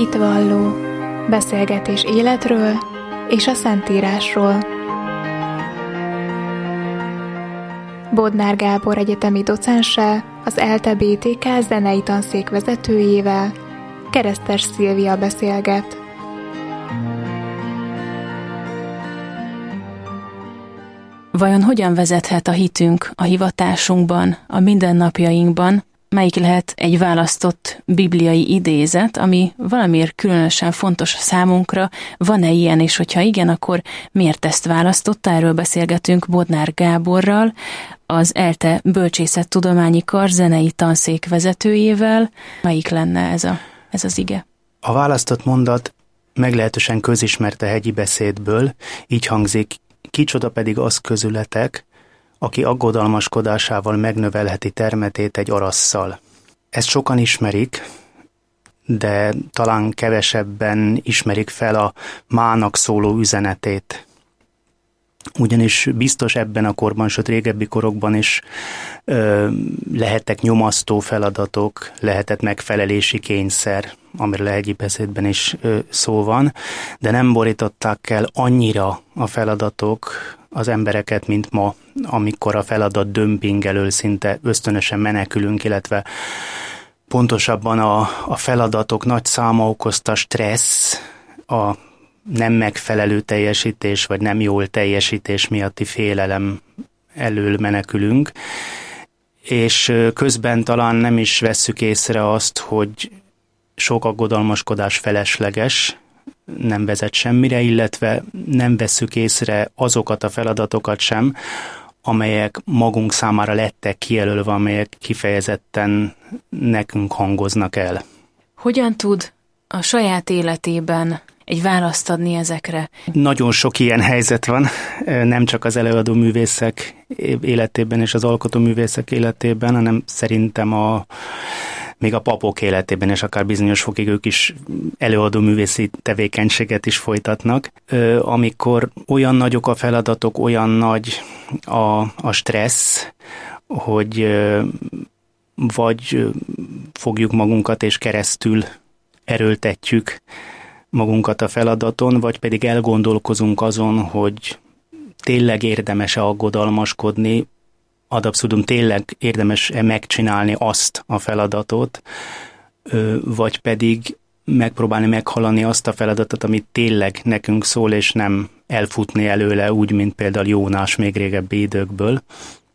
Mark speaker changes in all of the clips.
Speaker 1: Hitvalló. Beszélgetés életről és a Szentírásról. Bodnár Gábor egyetemi docenssel, az ELTE BTK zenei tanszék vezetőjével, Keresztes Szilvia beszélget.
Speaker 2: Vajon hogyan vezethet a hitünk a hivatásunkban, a mindennapjainkban? Melyik lehet egy választott bibliai idézet, ami valamiért különösen fontos számunkra? Van-e ilyen, és hogyha igen, akkor miért ezt választotta? Erről beszélgetünk Bodnár Gáborral, az ELTE Bölcsészettudományi Kar zenei tanszék vezetőjével. Melyik lenne ez az ige?
Speaker 3: A választott mondat meglehetősen közismert a hegyi beszédből, így hangzik: kicsoda pedig az közületek, aki aggodalmaskodásával megnövelheti termetét egy arasszal. Ezt sokan ismerik, de talán kevesebben ismerik fel a mának szóló üzenetét. Ugyanis biztos ebben a korban, sőt régebbi korokban is lehettek nyomasztó feladatok, lehetett megfelelési kényszer, amiről a hegyi beszédben is szó van, de nem borították el annyira a feladatok az embereket, mint ma, amikor a feladat dömping elől szinte ösztönösen menekülünk, illetve pontosabban a feladatok nagy száma okozta stressz, a nem megfelelő teljesítés, vagy nem jól teljesítés miatti félelem elől menekülünk, és közben talán nem is vesszük észre azt, hogy sok aggodalmaskodás felesleges, nem vezet semmire, illetve nem vesszük észre azokat a feladatokat sem, amelyek magunk számára lettek kijelölve, amelyek kifejezetten nekünk hangoznak el.
Speaker 2: Hogyan tud a saját életében egy választ adni ezekre?
Speaker 3: Nagyon sok ilyen helyzet van, nem csak az előadó művészek életében és az alkotó művészek életében, hanem szerintem még a papok életében, és akár bizonyos fokig ők is előadó művészi tevékenységet is folytatnak. Amikor olyan nagyok a feladatok, olyan nagy a stressz, hogy vagy fogjuk magunkat és keresztül erőltetjük magunkat a feladaton, vagy pedig elgondolkozunk azon, hogy tényleg érdemes-e aggodalmaskodni, ad abszurdum tényleg érdemes-e megcsinálni azt a feladatot, vagy pedig megpróbálni meghalani azt a feladatot, amit tényleg nekünk szól, és nem elfutni előle, úgy, mint például Jónás még régebbi időkből,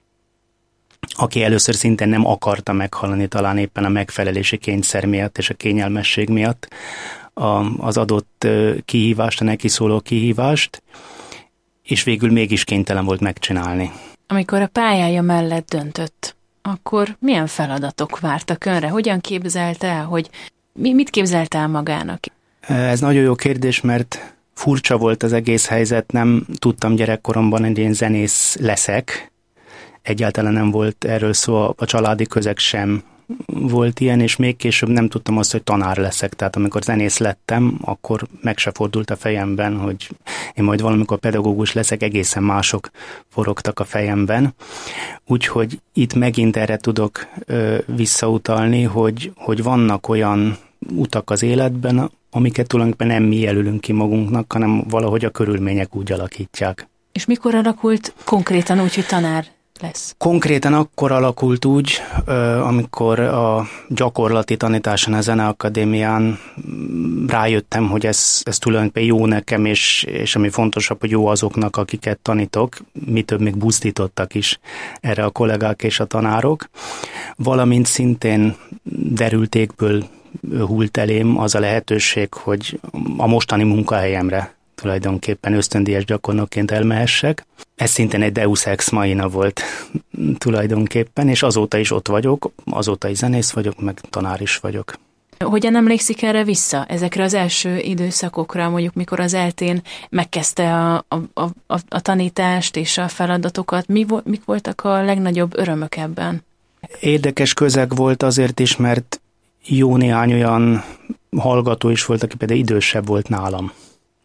Speaker 3: aki először szintén nem akarta meghalani, talán éppen a megfelelési kényszer miatt és a kényelmesség miatt az adott kihívást, a neki szóló kihívást, és végül mégis kénytelen volt megcsinálni.
Speaker 2: Amikor a pályája mellett döntött, akkor milyen feladatok vártak önre? Hogyan képzelt el, hogy mit képzelt el magának?
Speaker 3: Ez nagyon jó kérdés, mert furcsa volt az egész helyzet, nem tudtam gyerekkoromban, hogy én zenész leszek. Egyáltalán nem volt erről szó, a családi közeg sem volt ilyen, és még később nem tudtam azt, hogy tanár leszek. Tehát amikor zenész lettem, akkor meg se fordult a fejemben, hogy én majd valamikor pedagógus leszek, egészen mások forogtak a fejemben. Úgyhogy itt megint erre tudok visszautalni, hogy vannak olyan utak az életben, amiket tulajdonképpen nem mi jelölünk ki magunknak, hanem valahogy a körülmények úgy alakítják.
Speaker 2: És mikor alakult konkrétan úgy, hogy tanár lesz?
Speaker 3: Konkrétan akkor alakult úgy, amikor a gyakorlati tanításon a Zeneakadémián rájöttem, hogy ez tulajdonképpen jó nekem, és ami fontosabb, hogy jó azoknak, akiket tanítok, mi több még buzdítottak is erre a kollégák és a tanárok. Valamint szintén derültékből hult elém az a lehetőség, hogy a mostani munkahelyemre tulajdonképpen ösztöndíjas gyakornokként elmehessek. Ez szintén egy deus ex machina volt tulajdonképpen, és azóta is ott vagyok, azóta is zenész vagyok, meg tanár is vagyok.
Speaker 2: Hogyan emlékszik erre vissza, ezekre az első időszakokra, mondjuk mikor az ELTE-n megkezdte a tanítást és a feladatokat, mik voltak a legnagyobb örömök ebben?
Speaker 3: Érdekes közeg volt azért is, mert jó néhány olyan hallgató is volt, aki például idősebb volt nálam.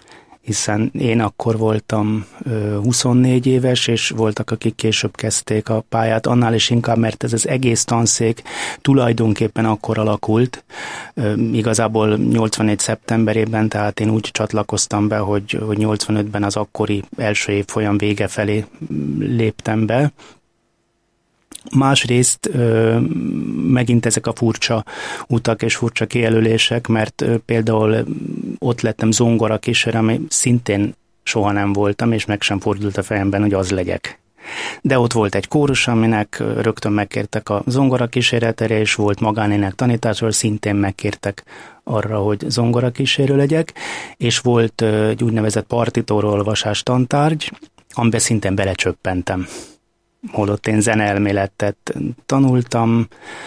Speaker 3: hiszen én akkor voltam 24 éves, és voltak, akik később kezdték a pályát, annál is inkább, mert ez az egész tanszék tulajdonképpen akkor alakult, igazából 84 szeptemberében, tehát én úgy csatlakoztam be, hogy 85-ben az akkori első évfolyam vége felé léptem be. Másrészt megint ezek a furcsa utak és furcsa kijelölések, mert például ott lettem zongorakísér, ami szintén soha nem voltam, és meg sem fordult a fejemben, hogy az legyek. De ott volt egy kórus, aminek rögtön megkértek a zongorakíséretre, és volt magánének tanításról, szintén megkértek arra, hogy zongorakísérő legyek, és volt egy úgynevezett partitóraolvasás tantárgy, amiben szintén belecsöppentem. Holott én zeneelméletet tanultam,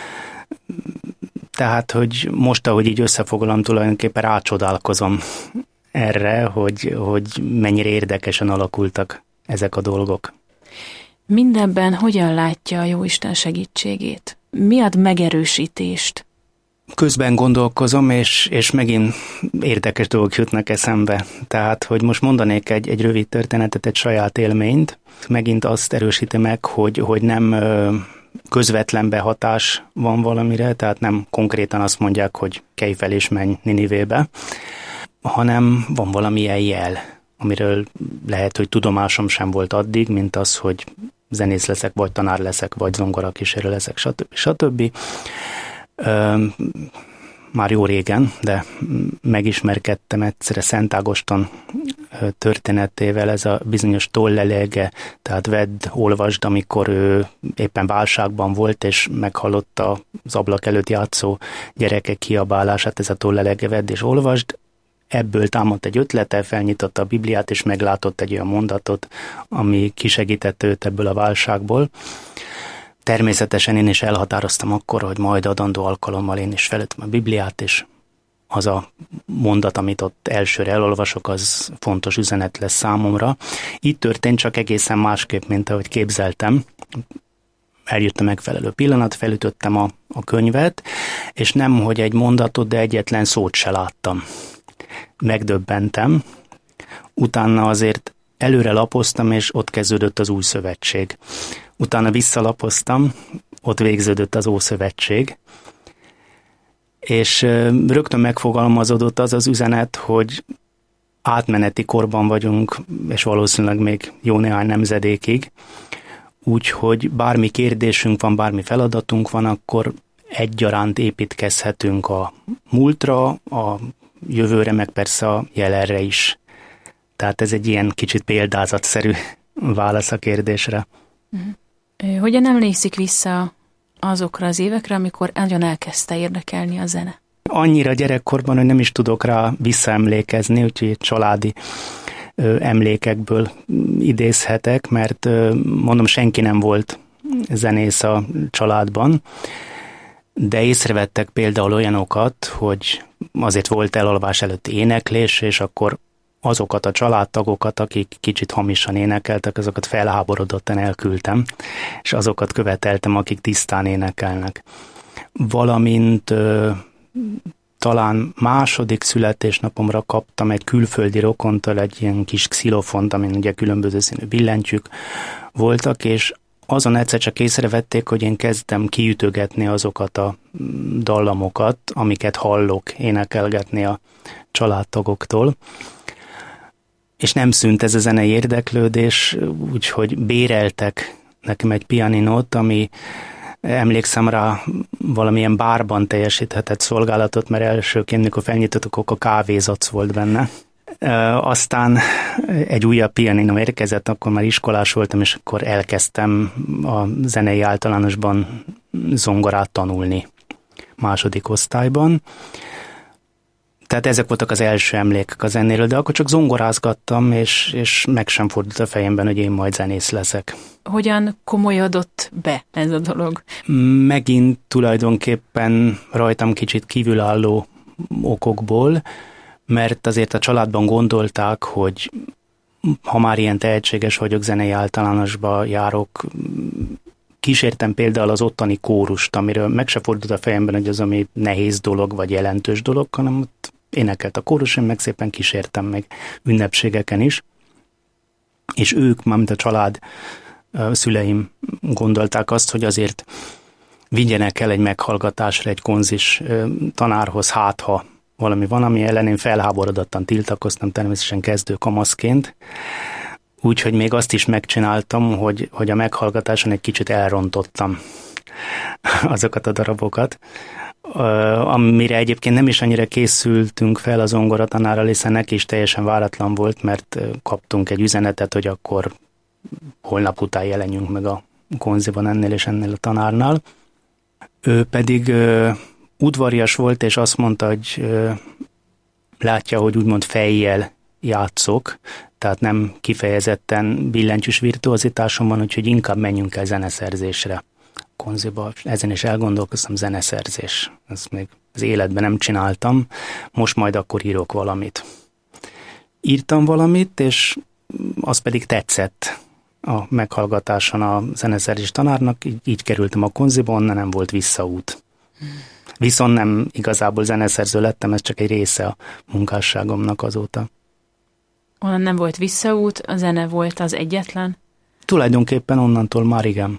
Speaker 3: tehát, hogy most, ahogy így összefoglalom, tulajdonképpen rácsodálkozom erre, hogy mennyire érdekesen alakultak ezek a dolgok.
Speaker 2: Mindenben hogyan látja a Jóisten segítségét? Mi ad megerősítést?
Speaker 3: Közben gondolkozom, és megint érdekes dolgok jutnak eszembe. Tehát, hogy most mondanék egy rövid történetet, egy saját élményt, megint azt erősíti meg, hogy nem közvetlen behatás van valamire, tehát nem konkrétan azt mondják, hogy kelj fel és menj Ninivébe, hanem van valamilyen jel, amiről lehet, hogy tudomásom sem volt addig, mint az, hogy zenész leszek, vagy tanár leszek, vagy zongorakísérő leszek, stb. Már jó régen, de megismerkedtem egyszerre Szent Ágoston történetével, ez a bizonyos tollelege, tehát vedd, olvasd, amikor ő éppen válságban volt, és meghallotta az ablak előtt játszó gyerekek kiabálását, ez a tollelege, vedd és olvasd. Ebből támadt egy ötlete, felnyitotta a Bibliát, és meglátott egy olyan mondatot, ami kisegített őt ebből a válságból. Természetesen én is elhatároztam akkor, hogy majd adandó alkalommal én is felütöm a Bibliát, és az a mondat, amit ott elsőre elolvasok, az fontos üzenet lesz számomra. Így történt, csak egészen másképp, mint ahogy képzeltem. Eljött a megfelelő pillanat, felütöttem a könyvet, és nem, hogy egy mondatot, de egyetlen szót se láttam. Megdöbbentem. Utána azért előre lapoztam, és ott kezdődött az Új Szövetség. Utána visszalapoztam, ott végződött az Ószövetség, és rögtön megfogalmazódott az az üzenet, hogy átmeneti korban vagyunk, és valószínűleg még jó néhány nemzedékig, úgyhogy bármi kérdésünk van, bármi feladatunk van, akkor egyaránt építkezhetünk a múltra, a jövőre, meg persze a jelenre is. Tehát ez egy ilyen kicsit példázatszerű válasz a kérdésre.
Speaker 2: Hogyan emlékszik vissza azokra az évekre, amikor nagyon elkezdte érdekelni a zene?
Speaker 3: Annyira gyerekkorban, hogy nem is tudok rá visszaemlékezni, úgyhogy családi emlékekből idézhetek, mert mondom, senki nem volt zenész a családban, de észrevettek például olyanokat, hogy azért volt elalvás előtti éneklés, és akkor azokat a családtagokat, akik kicsit hamisan énekeltek, azokat felháborodottan elküldtem, és azokat követeltem, akik tisztán énekelnek. Valamint talán második születésnapomra kaptam egy külföldi rokontól egy ilyen kis xilofont, amin ugye különböző színű billentyűk voltak, és azon egyszer csak észrevették, hogy én kezdtem kiütögetni azokat a dallamokat, amiket hallok énekelgetni a családtagoktól. És nem szűnt ez a zenei érdeklődés, úgyhogy béreltek nekem egy pianinót, ami emlékszem rá valamilyen bárban teljesíthetett szolgálatot, mert elsőként, mikor felnyitottuk, akkor kávézac volt benne. Aztán egy újabb pianinó érkezett, akkor már iskolás voltam, és akkor elkezdtem a zenei általánosban zongorát tanulni második osztályban. Tehát ezek voltak az első emlékek a zenéről, de akkor csak zongorázgattam, és meg sem fordult a fejemben, hogy én majd zenész leszek.
Speaker 2: Hogyan komolyodott be ez a dolog?
Speaker 3: Megint tulajdonképpen rajtam kicsit kívülálló okokból, mert azért a családban gondolták, hogy ha már ilyen tehetséges vagyok, zenei általánosba járok, kísértem például az ottani kórust, amiről meg se fordult a fejemben, hogy az, ami nehéz dolog, vagy jelentős dolog, hanem ott énekelt a kórus, én meg szépen kísértem meg ünnepségeken is, és ők, mármint a család, szüleim gondolták azt, hogy azért vigyenek el egy meghallgatásra egy konzis tanárhoz, hát ha valami van, ami ellen én felháborodottan tiltakoztam, természetesen kezdő kamaszként. Úgyhogy még azt is megcsináltam, hogy a meghallgatáson egy kicsit elrontottam azokat a darabokat, amire egyébként nem is annyira készültünk fel a zongoratanárral, hiszen neki is teljesen váratlan volt, mert kaptunk egy üzenetet, hogy akkor holnap után jelenjünk meg a konziban ennél és ennél a tanárnál. Ő pedig udvarias volt, és azt mondta, hogy látja, hogy úgymond fejjel játszok, tehát nem kifejezetten billentyűs virtuozitásom van, úgyhogy inkább menjünk el zeneszerzésre konziba. Ezen is elgondolkoztam, zeneszerzés. Ezt még az életben nem csináltam, most majd akkor írok valamit. Írtam valamit, és az pedig tetszett a meghallgatáson a zeneszerzés tanárnak, így kerültem a konziba, onnan nem volt visszaút. Viszont nem igazából zeneszerző lettem, ez csak egy része a munkásságomnak azóta.
Speaker 2: Onnan nem volt visszaút, a zene volt az egyetlen?
Speaker 3: Tulajdonképpen onnantól már igen.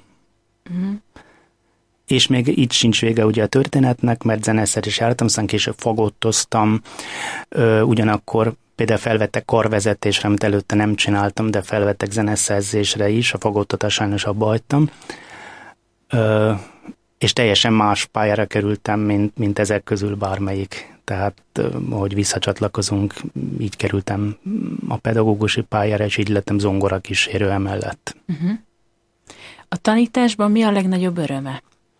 Speaker 3: És még itt sincs vége ugye a történetnek, mert zeneszerzés jártam, aztán később fagottoztam, ugyanakkor például felvettek karvezetésre, amit előtte nem csináltam, de felvettek zeneszerzésre is, a fagottatás sajnos abba hagytam. És teljesen más pályára kerültem, mint ezek közül bármelyik. Tehát, ahogy visszacsatlakozunk, így kerültem a pedagógusi pályára, és így lettem zongorakísérő emellett.
Speaker 2: A tanításban mi a legnagyobb öröme?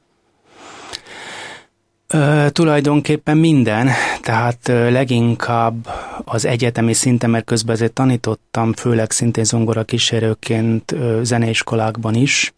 Speaker 3: Tulajdonképpen minden, tehát leginkább az egyetemi szinten, mert közben azért tanítottam, főleg szintén zongorakísérőként zeneiskolákban is,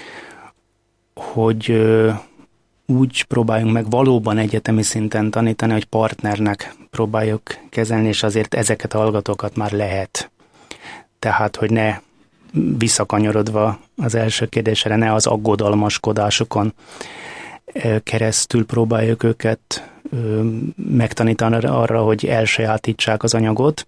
Speaker 3: hogy úgy próbáljunk meg valóban egyetemi szinten tanítani, hogy partnernek próbáljuk kezelni, és azért ezeket a hallgatókat már lehet. Tehát, hogy ne visszakanyarodva az első kérdésre, ne az aggodalmaskodásokon keresztül próbáljuk őket megtanítani arra, hogy elsajátítsák az anyagot,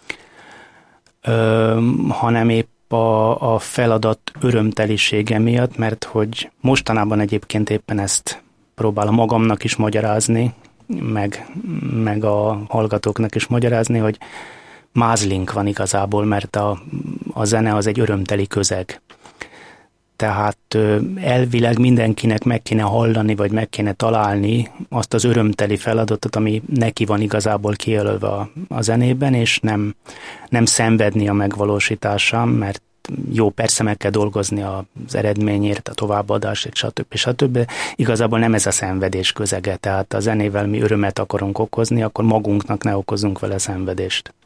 Speaker 3: hanem épp a feladat örömtelisége miatt, mert hogy mostanában egyébként éppen ezt próbálom magamnak is magyarázni, meg a hallgatóknak is magyarázni, hogy mázlink van igazából, mert a zene az egy örömteli közeg. Tehát elvileg mindenkinek meg kéne hallani, vagy meg kéne találni azt az örömteli feladatot, ami neki van igazából kijelölve a zenében, és nem szenvedni a megvalósításán, mert jó, persze meg kell dolgozni az eredményért, a továbbadásért, stb. Igazából nem ez a szenvedés közege, tehát a zenével mi örömet akarunk okozni, akkor magunknak ne okozunk vele szenvedést.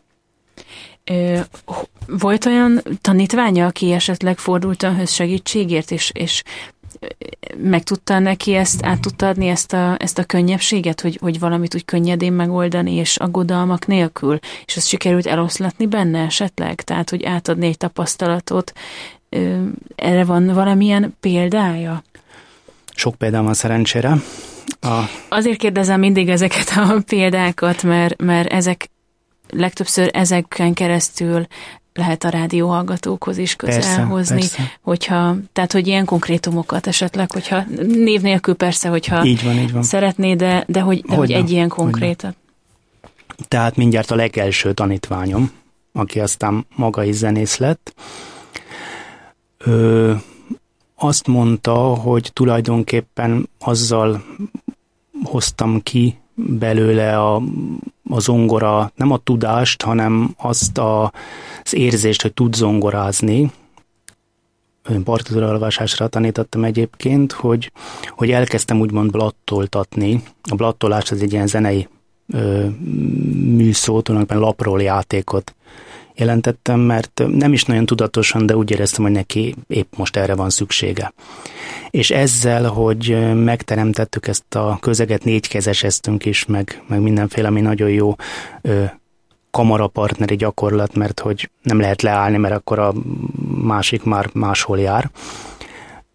Speaker 2: Volt olyan tanítványa, aki esetleg fordult önhöz segítségért, és meg tudta neki át tudta adni ezt a könnyebbséget, hogy valamit úgy könnyedén megoldani, és aggodalmak nélkül, és azt sikerült eloszlatni benne esetleg? Tehát, hogy átadni egy tapasztalatot. Erre van valamilyen példája?
Speaker 3: Sok példám van szerencsére.
Speaker 2: Azért kérdezem mindig ezeket a példákat, mert ezek legtöbbször ezeken keresztül lehet a rádióhallgatókhoz is közel hozni, tehát, hogy ilyen konkrétumokat esetleg, hogyha név nélkül persze, hogyha
Speaker 3: így van.
Speaker 2: szeretné, de hogy egy ilyen konkrétat.
Speaker 3: Tehát mindjárt a legelső tanítványom, aki aztán maga is zenész lett, azt mondta, hogy tulajdonképpen azzal hoztam ki belőle a zongora, nem a tudást, hanem azt az érzést, hogy tud zongorázni. Én partitúraolvasásra tanítottam egyébként, hogy elkezdtem úgymond blattoltatni. A blattolás az egy ilyen zenei műszó, tulajdonképpen lapról játékot jelentettem, mert nem is nagyon tudatosan, de úgy éreztem, hogy neki épp most erre van szüksége. És ezzel, hogy megteremtettük ezt a közeget, négykezeseztünk is, meg mindenféle, ami nagyon jó kamarapartneri gyakorlat, mert hogy nem lehet leállni, mert akkor a másik már máshol jár.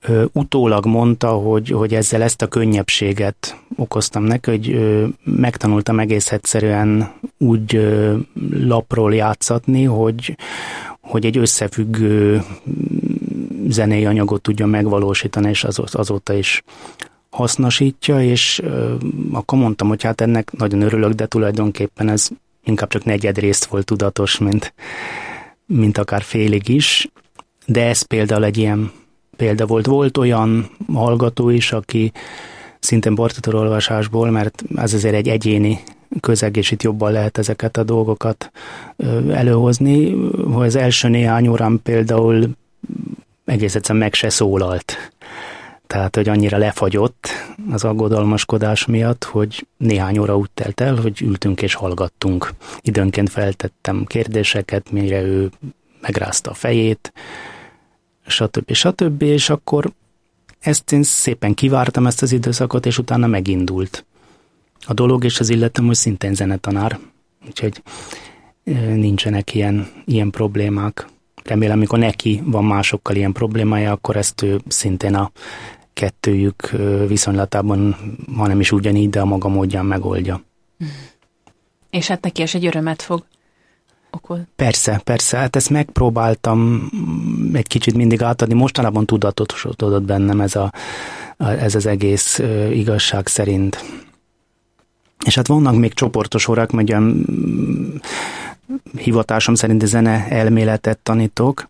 Speaker 3: utólag mondta, hogy ezzel ezt a könnyebbséget okoztam neki, hogy megtanultam egész egyszerűen úgy lapról játszatni, hogy egy összefüggő zenei anyagot tudja megvalósítani, és azóta is hasznosítja, és akkor mondtam, hogy hát ennek nagyon örülök, de tulajdonképpen ez inkább csak negyedrészt volt tudatos, mint akár félig is, de ez például egy ilyen példa volt. Volt olyan hallgató is, aki szintén partiturolvasásból, mert ez azért egy egyéni közeg, és itt jobban lehet ezeket a dolgokat előhozni, hogy az első néhány órán például egész egyszerűen meg se szólalt. Tehát, hogy annyira lefagyott az aggodalmaskodás miatt, hogy néhány óra úgy telt el, hogy ültünk és hallgattunk. Időnként feltettem kérdéseket, mire ő megrázta a fejét, stb. És akkor ezt én szépen kivártam, ezt az időszakot, és utána megindult a dolog, és az illetem, hogy szintén zenetanár, úgyhogy nincsenek ilyen problémák. Remélem, amikor neki van másokkal ilyen problémája, akkor ezt ő szintén a kettőjük viszonylatában, hanem is ugyanígy, de a maga módján megoldja.
Speaker 2: És hát neki is egy örömet fog okozni.
Speaker 3: Persze, hát ezt megpróbáltam egy kicsit mindig átadni, mostanában tudatosodott bennem ez az egész igazság szerint. És hát vannak még csoportos órák, mert olyan hivatásom szerint zene elméletet tanítok.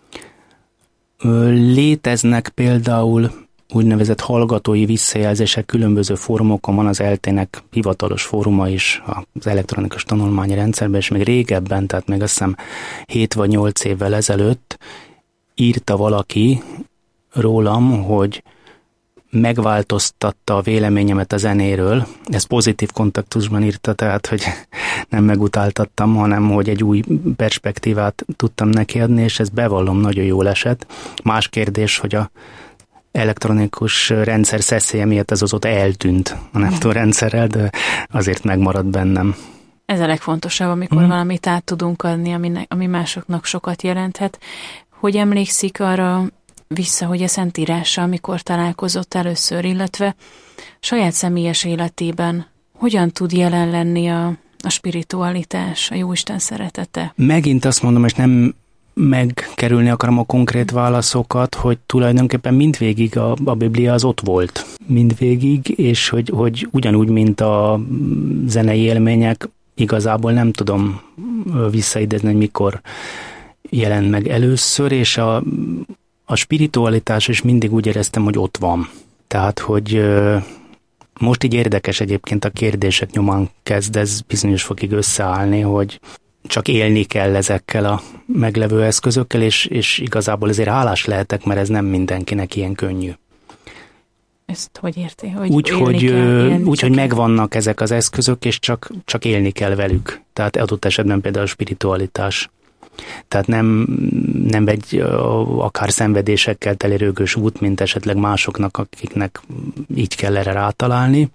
Speaker 3: Léteznek például úgynevezett hallgatói visszajelzések különböző fórumokon, van az ELTE-nek hivatalos fóruma is az elektronikus tanulmányi rendszerben, és még régebben, tehát még azt hiszem 7 vagy 8 évvel ezelőtt írta valaki rólam, hogy megváltoztatta a véleményemet a zenéről. Ez pozitív kontaktusban írta, tehát, hogy nem megutáltattam, hanem, hogy egy új perspektívát tudtam neki adni, és ez bevallom, nagyon jól esett. Más kérdés, hogy a elektronikus rendszer szeszélye miatt ez azóta eltűnt a Neptun rendszerrel, de azért megmaradt bennem.
Speaker 2: Ez a legfontosabb, amikor valamit át tudunk adni, ami másoknak sokat jelenthet. Hogy emlékszik arra vissza, hogy a Szentírással amikor találkozott először, illetve saját személyes életében hogyan tud jelen lenni a spiritualitás, a Jóisten szeretete? Megint
Speaker 3: azt mondom, és nem megkerülni akarom a konkrét válaszokat, hogy tulajdonképpen mindvégig a Biblia az ott volt. Mindvégig, és hogy ugyanúgy, mint a zenei élmények, igazából nem tudom visszaidézni, hogy mikor jelent meg először, és a spiritualitás is mindig úgy éreztem, hogy ott van. Tehát, hogy most így érdekes egyébként a kérdések nyomán kezd ez bizonyos fokig összeállni, hogy csak élni kell ezekkel a meglevő eszközökkel, és igazából ezért hálás lehetek, mert ez nem mindenkinek ilyen könnyű.
Speaker 2: Ezt hogy érti?
Speaker 3: Hogy megvannak ezek az eszközök, és csak élni kell velük. Tehát adott esetben például a spiritualitás. Tehát nem egy akár szenvedésekkel teli rögös út, mint esetleg másoknak, akiknek így kell erre rátalálni.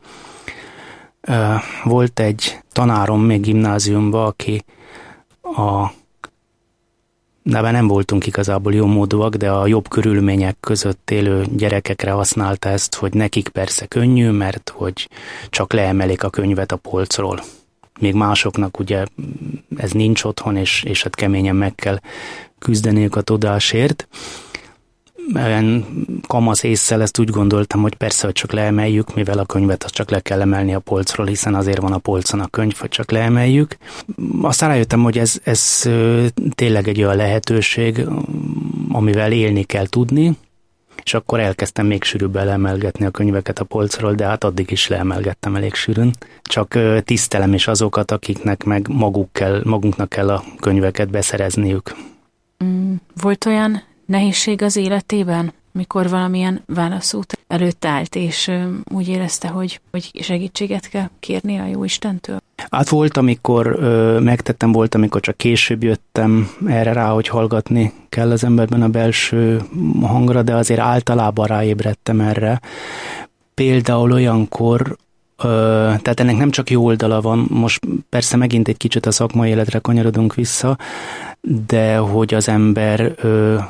Speaker 3: Volt egy tanárom még gimnáziumban, aki de nem voltunk igazából jó módúak, de a jobb körülmények között élő gyerekekre használta ezt, hogy nekik persze könnyű, mert hogy csak leemelik a könyvet a polcról. Még másoknak ugye ez nincs otthon, és hát keményen meg kell küzdeniük a tudásért. Kamasz ésszel ezt úgy gondoltam, hogy persze, hogy csak leemeljük, mivel a könyvet azt csak le kell emelni a polcról, hiszen azért van a polcon a könyv, hogy csak leemeljük. Aztán rájöttem, hogy ez tényleg egy olyan lehetőség, amivel élni kell tudni, és akkor elkezdtem még sűrűbben leemelgetni a könyveket a polcról, de hát addig is leemelgettem elég sűrűn. Csak tisztelem is azokat, akiknek meg magunknak kell a könyveket beszerezniük.
Speaker 2: Volt olyan nehézség az életében, mikor valamilyen válaszút előtt állt, és úgy érezte, hogy segítséget kell kérni a Jóistentől?
Speaker 3: Hát volt, amikor megtettem, volt, amikor csak később jöttem erre rá, hogy hallgatni kell az emberben a belső hangra, de azért általában ráébredtem erre. Például olyankor, tehát ennek nem csak jó oldala van, most persze megint egy kicsit a szakmai életre kanyarodunk vissza, de hogy az ember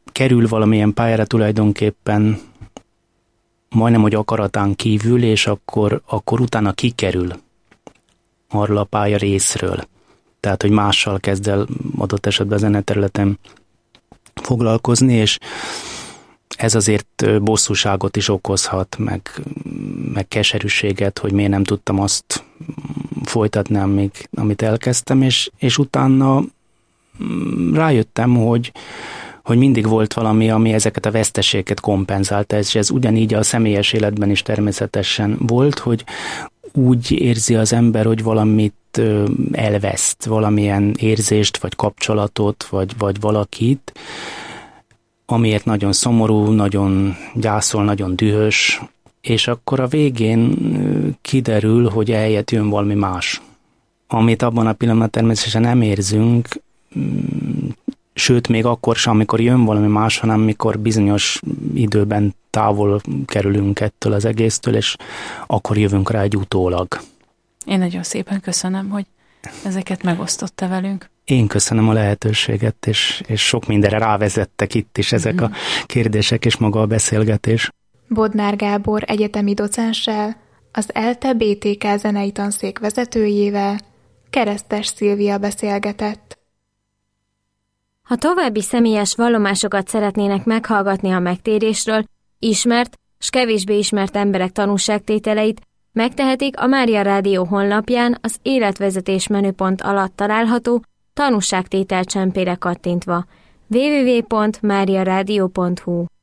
Speaker 3: kerül valamilyen pályára tulajdonképpen majdnem, hogy akaratán kívül, és akkor utána kikerül arról a pálya részről. Tehát, hogy mással kezd el adott esetben a zeneterületen foglalkozni, és ez azért bosszúságot is okozhat, meg keserűséget, hogy miért nem tudtam azt folytatni, amit elkezdtem, és utána rájöttem, hogy mindig volt valami, ami ezeket a veszteségeket kompenzálta, és ez ugyanígy a személyes életben is természetesen volt, hogy úgy érzi az ember, hogy valamit elveszt, valamilyen érzést, vagy kapcsolatot, vagy valakit, amiért nagyon szomorú, nagyon gyászol, nagyon dühös, és akkor a végén kiderül, hogy eljött jön valami más, amit abban a pillanatban természetesen nem érzünk, sőt, még akkor sem, amikor jön valami más, hanem amikor bizonyos időben távol kerülünk ettől az egésztől, és akkor jövünk rá egy utólag.
Speaker 2: Én nagyon szépen köszönöm, hogy ezeket megosztotta velünk.
Speaker 3: Én köszönöm a lehetőséget, és sok mindenre rávezettek itt is ezek a kérdések, és maga a beszélgetés.
Speaker 1: Bodnár Gábor egyetemi docenssel, az ELTE BTK zenei tanszék vezetőjével, Keresztes Szilvia beszélgetett.
Speaker 4: Ha további személyes vallomásokat szeretnének meghallgatni a megtérésről, ismert s kevésbé ismert emberek tanúságtételeit, megtehetik a Mária Rádió honlapján az életvezetés menüpont alatt található tanúságtétel csempére kattintva www.mariaradio.hu.